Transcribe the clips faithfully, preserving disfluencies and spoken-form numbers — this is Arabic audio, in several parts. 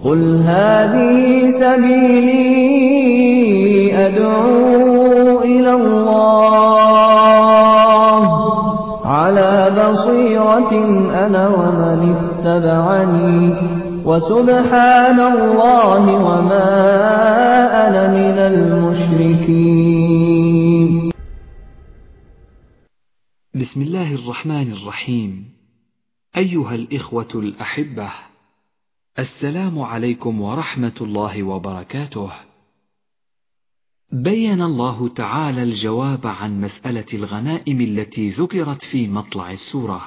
قل هذه سبيلي أدعو إلى الله على بصيرة أنا ومن اتبعني وسبحان الله وما أنا من المشركين. بسم الله الرحمن الرحيم. أيها الإخوة الأحبة، السلام عليكم ورحمة الله وبركاته. بين الله تعالى الجواب عن مسألة الغنائم التي ذكرت في مطلع السورة،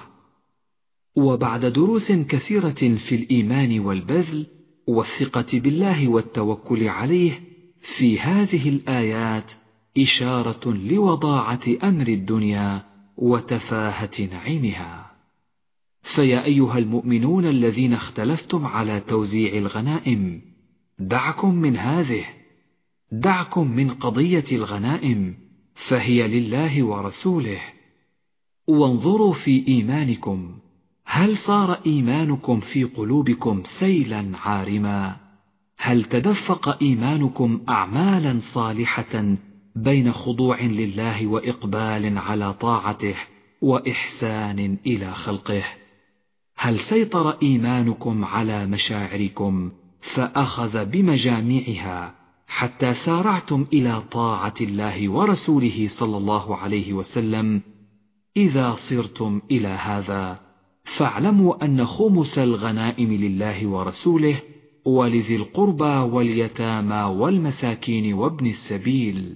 وبعد دروس كثيرة في الإيمان والبذل والثقة بالله والتوكل عليه، في هذه الآيات إشارة لوضاعة أمر الدنيا وتفاهة نعيمها. فيا أيها المؤمنون الذين اختلفتم على توزيع الغنائم، دعكم من هذه، دعكم من قضية الغنائم، فهي لله ورسوله. وانظروا في إيمانكم، هل صار إيمانكم في قلوبكم سيلا عارما؟ هل تدفق إيمانكم أعمالا صالحة بين خضوع لله وإقبال على طاعته وإحسان إلى خلقه؟ هل سيطر إيمانكم على مشاعركم فأخذ بمجاميعها حتى سارعتم إلى طاعة الله ورسوله صلى الله عليه وسلم؟ إذا صرتم إلى هذا فاعلموا أن خمس الغنائم لله ورسوله ولذي القربى واليتامى والمساكين وابن السبيل،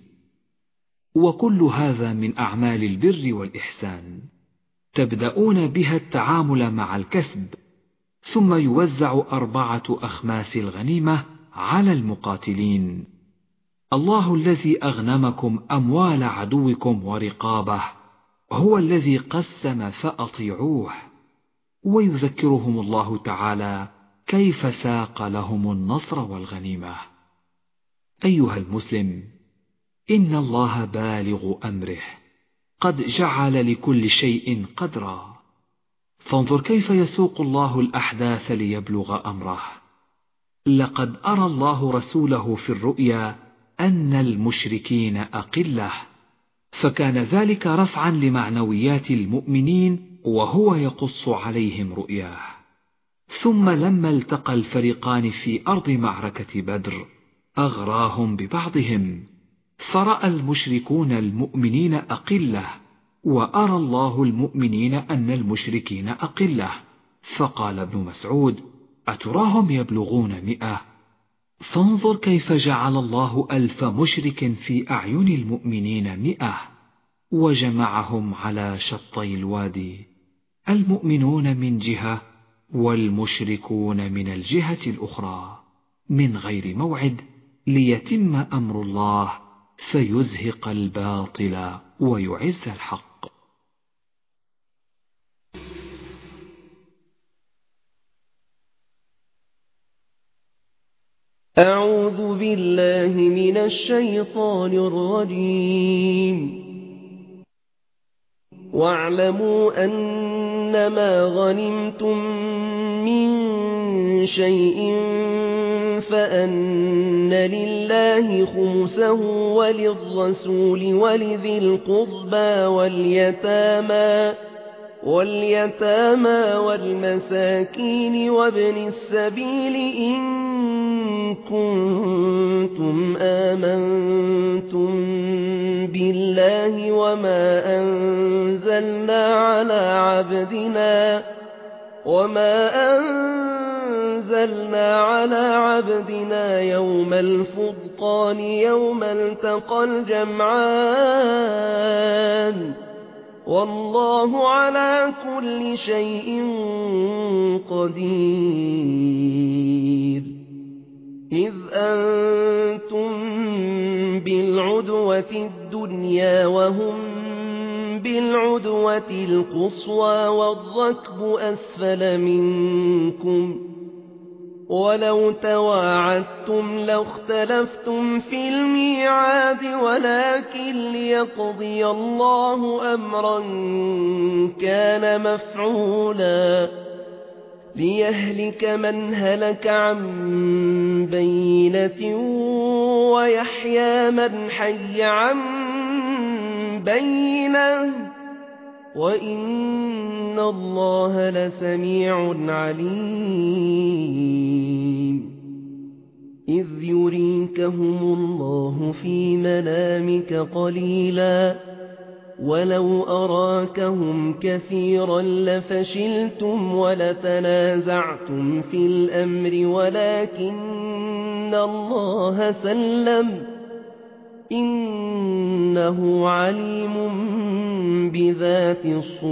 وكل هذا من أعمال البر والإحسان. تبدأون بها التعامل مع الكسب، ثم يوزع أربعة أخماس الغنيمة على المقاتلين. الله الذي أغنمكم أموال عدوكم ورقابه هو الذي قسم فأطيعوه. ويذكرهم الله تعالى كيف ساق لهم النصر والغنيمة. أيها المسلم، إن الله بالغ أمره، قد جعل لكل شيء قدرا. فانظر كيف يسوق الله الأحداث ليبلغ أمره. لقد أرى الله رسوله في الرؤيا أن المشركين أقلة، فكان ذلك رفعا لمعنويات المؤمنين وهو يقص عليهم رؤياه. ثم لما التقى الفريقان في أرض معركة بدر أغراهم ببعضهم، فرأى المشركون المؤمنين أقلة، وأرى الله المؤمنين أن المشركين أقلة، فقال ابن مسعود: أتراهم يبلغون مئة؟ فانظر كيف جعل الله ألف مشرك في أعين المؤمنين مئة، وجمعهم على شطي الوادي، المؤمنون من جهة والمشركون من الجهة الأخرى، من غير موعد، ليتم أمر الله فيزهق الباطل ويعز الحق. أعوذ بالله من الشيطان الرجيم. واعلموا أنما غنمتم من شيء فأن لله خمسه وللرسول ولذي القربى واليتامى واليتامى والمساكين وابن السبيل إن كنتم آمنتم بالله وما أنزلنا على عبدنا وما أنزلنا على عبدنا يوم الفرقان يوم التقى الجمعان والله على كل شيء قدير. إذ أنتم بالعدوة الدنيا وهم بالعدوة القصوى والركب أسفل منكم، ولو تواعدتم لاختلفتم في الميعاد ولكن ليقضي الله أمرا كان مفعولا ليهلك من هلك عن بينة ويحيى من حي عن بينة وإن الله لسميع عليم إذ يريكهم الله في منامك قليلا ولو أراكهم كثيرا لفشلتم ولتنازعتم في الأمر ولكن الله سلم إنه عليم بذات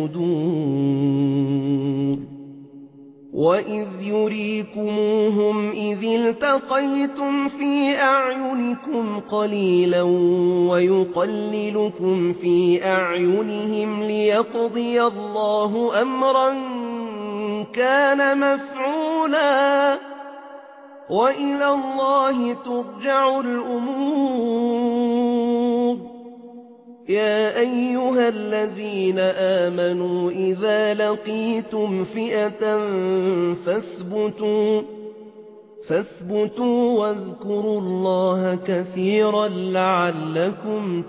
الصدور وإذ يريكموهم إذ التقيتم في أعينكم قليلا ويقللكم في أعينهم ليقضي الله أمرا كان مفعولا وإلى الله ترجع الأمور يا أيها الذين آمنوا إذا لقيتم فئة فاثبتوا فاثبتوا واذكروا الله كثيرا لعلكم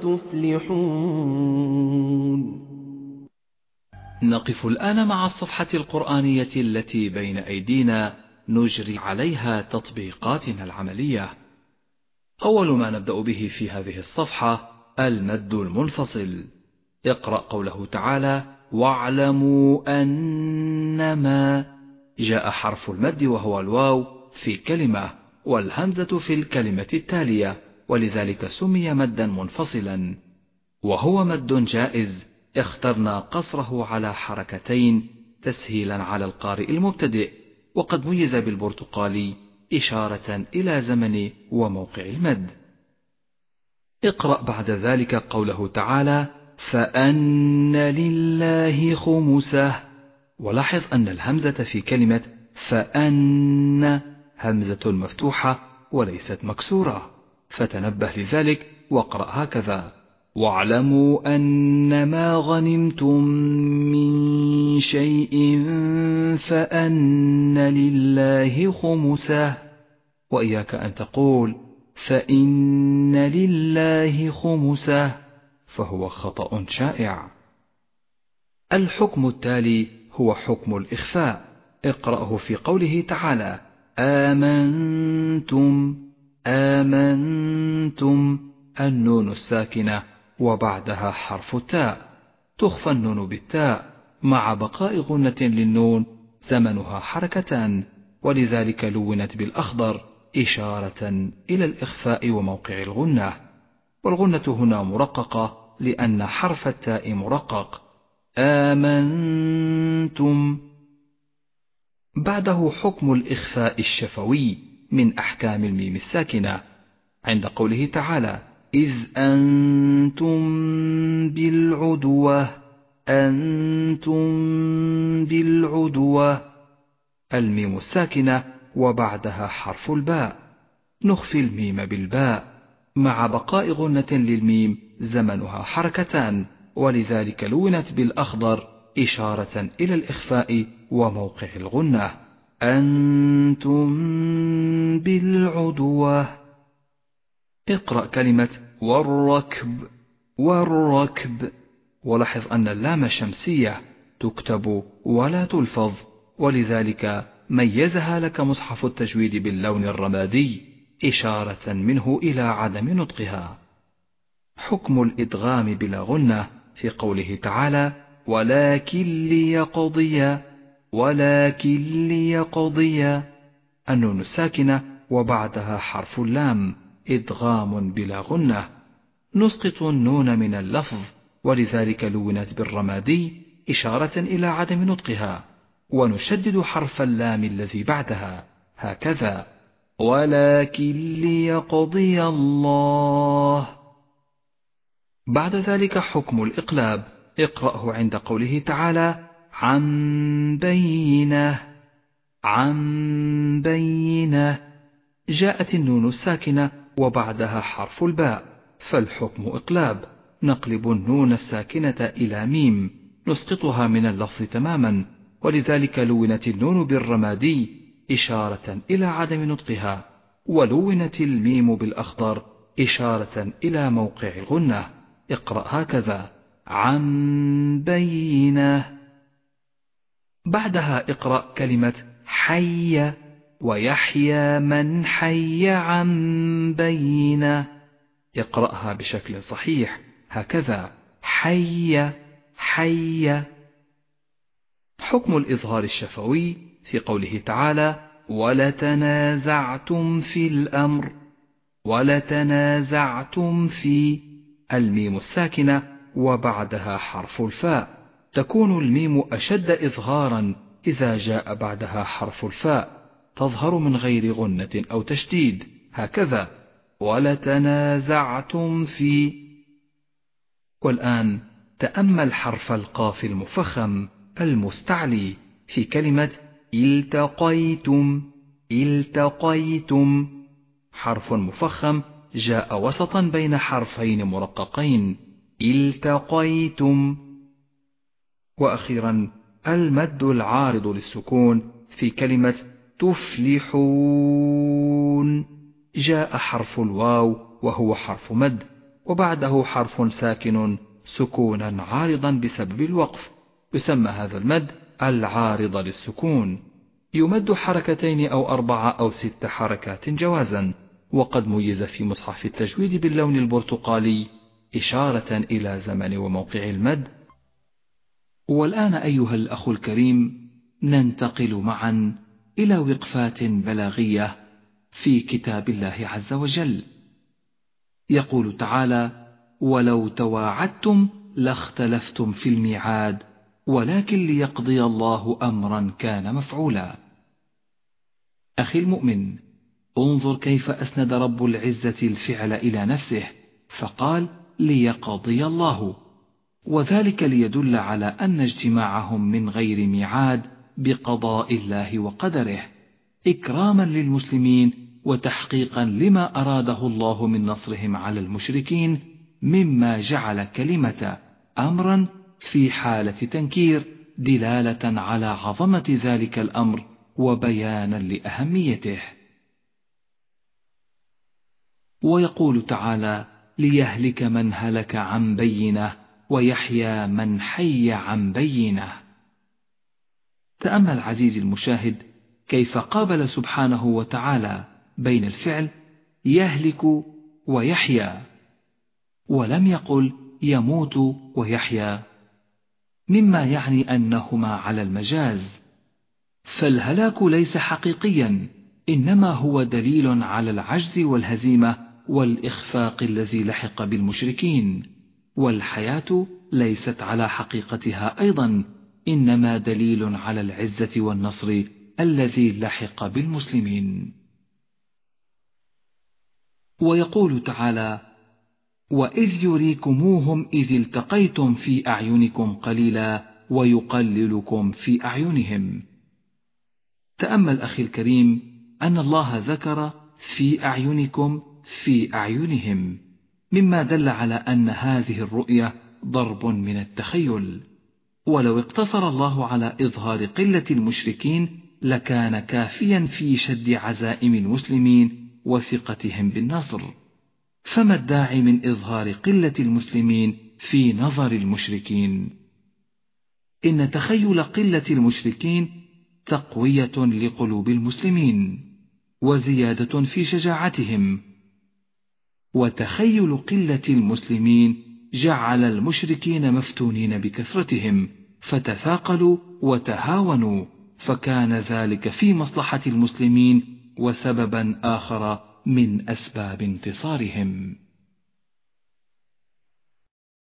تفلحون. نقف الآن مع الصفحة القرآنية التي بين أيدينا نجري عليها تطبيقاتنا العملية. أول ما نبدأ به في هذه الصفحة المد المنفصل. اقرأ قوله تعالى واعلموا أنما جاء حرف المد وهو الواو في كلمة والهمزة في الكلمة التالية ولذلك سمي مدا منفصلا وهو مد جائز اخترنا قصره على حركتين تسهيلا على القارئ المبتدئ وقد ميز بالبرتقالي إشارة إلى زمن وموقع المد. اقرأ بعد ذلك قوله تعالى فأن لله خمسه ولاحظ أن الهمزة في كلمة فأن همزة مفتوحة وليست مكسورة فتنبه لذلك واقرأ هكذا واعلموا أنما غنمتم من شيء فأن لله خمسه وإياك أن تقول فإن لله خمسه فهو خطأ شائع. الحكم التالي هو حكم الإخفاء اقرأه في قوله تعالى آمنتم آمنتم النون الساكنة وبعدها حرف التاء تخفى النون بالتاء مع بقاء غنة للنون زمنها حركتان ولذلك لونت بالأخضر إشارة إلى الإخفاء وموقع الغنة والغنة هنا مرققة لأن حرف التاء مرقق آمنتم. بعده حكم الإخفاء الشفوي من أحكام الميم الساكنة عند قوله تعالى إذ أنتم بالعدوة أنتم بالعدوة الميم الساكنة وبعدها حرف الباء نخفي الميم بالباء مع بقاء غنة للميم زمنها حركتان ولذلك لونت بالأخضر إشارة إلى الإخفاء وموقع الغنة أنتم بالعدوة. اقرأ كلمة والركب والركب ولاحظ أن اللام الشمسية تكتب ولا تلفظ ولذلك ميزها لك مصحف التجويد باللون الرمادي إشارة منه إلى عدم نطقها. حكم الإدغام بلا غنة في قوله تعالى ولكن ليقضي ولكن ليقضي النون الساكنة وبعدها حرف اللام إدغام بلا غنة نسقط النون من اللفظ ولذلك لونت بالرمادي إشارة إلى عدم نطقها ونشدد حرف اللام الذي بعدها هكذا ولكن ليقضي الله. بعد ذلك حكم الإقلاب اقرأه عند قوله تعالى عن بينه عن بينه جاءت النون الساكنة وبعدها حرف الباء فالحكم إقلاب نقلب النون الساكنة إلى ميم نسقطها من اللفظ تماما ولذلك لونت النون بالرمادي إشارة إلى عدم نطقها، ولونت الميم بالأخضر إشارة إلى موقع الغنة. اقرأ هكذا: عن بينه. بعدها اقرأ كلمة حي، ويحيى من حي عن بينه. اقرأها بشكل صحيح هكذا: حي حي. حكم الإظهار الشفوي في قوله تعالى: ولتنازعتم في الأمر. ولتنازعتم في الميم الساكنة وبعدها حرف الفاء، تكون الميم أشد إظهارا إذا جاء بعدها حرف الفاء، تظهر من غير غنة أو تشديد هكذا: ولتنازعتم في. والآن تأمل حرف القاف المفخم المستعلي في كلمة التقيتم. التقيتم حرف مفخم جاء وسطا بين حرفين مرققين، التقيتم. وأخيرا المد العارض للسكون في كلمة تفلحون، جاء حرف الواو وهو حرف مد، وبعده حرف ساكن سكونا عارضا بسبب الوقف، يسمى هذا المد العارض للسكون. يمد حركتين أو أربعة أو ست حركات جوازا، وقد ميز في مصحف التجويد باللون البرتقالي إشارة إلى زمن وموقع المد. والآن أيها الأخ الكريم ننتقل معا إلى وقفات بلاغية في كتاب الله عز وجل. يقول تعالى: ولو تواعدتم لاختلفتم في الميعاد ولكن ليقضي الله أمرا كان مفعولا. أخي المؤمن، انظر كيف أسند رب العزة الفعل إلى نفسه فقال: ليقضي الله، وذلك ليدل على أن اجتماعهم من غير ميعاد بقضاء الله وقدره، إكراما للمسلمين وتحقيقا لما أراده الله من نصرهم على المشركين، مما جعل كلمة أمرا في حالة تنكير دلالة على عظمة ذلك الأمر وبيانا لأهميته. ويقول تعالى: ليهلك من هلك عن بينه ويحيى من حي عن بينه. تأمل عزيزي المشاهد كيف قابل سبحانه وتعالى بين الفعل يهلك ويحيى، ولم يقل يموت ويحيى، مما يعني أنهما على المجاز. فالهلاك ليس حقيقيا، إنما هو دليل على العجز والهزيمة والإخفاق الذي لحق بالمشركين، والحياة ليست على حقيقتها أيضا، إنما دليل على العزة والنصر الذي لحق بالمسلمين. ويقول تعالى: وإذ يريكموهم إذ التقيتم في أعينكم قليلا ويقللكم في أعينهم. تأمل أخي الكريم أن الله ذكر في أعينكم في أعينهم، مما دل على أن هذه الرؤية ضرب من التخيل، ولو اقتصر الله على إظهار قلة المشركين لكان كافيا في شد عزائم المسلمين وثقتهم بالنصر، فما الداعي من إظهار قلة المسلمين في نظر المشركين؟ إن تخيل قلة المشركين تقوية لقلوب المسلمين وزيادة في شجاعتهم، وتخيل قلة المسلمين جعل المشركين مفتونين بكثرتهم فتثاقلوا وتهاونوا، فكان ذلك في مصلحة المسلمين وسببا آخر من أسباب انتصارهم.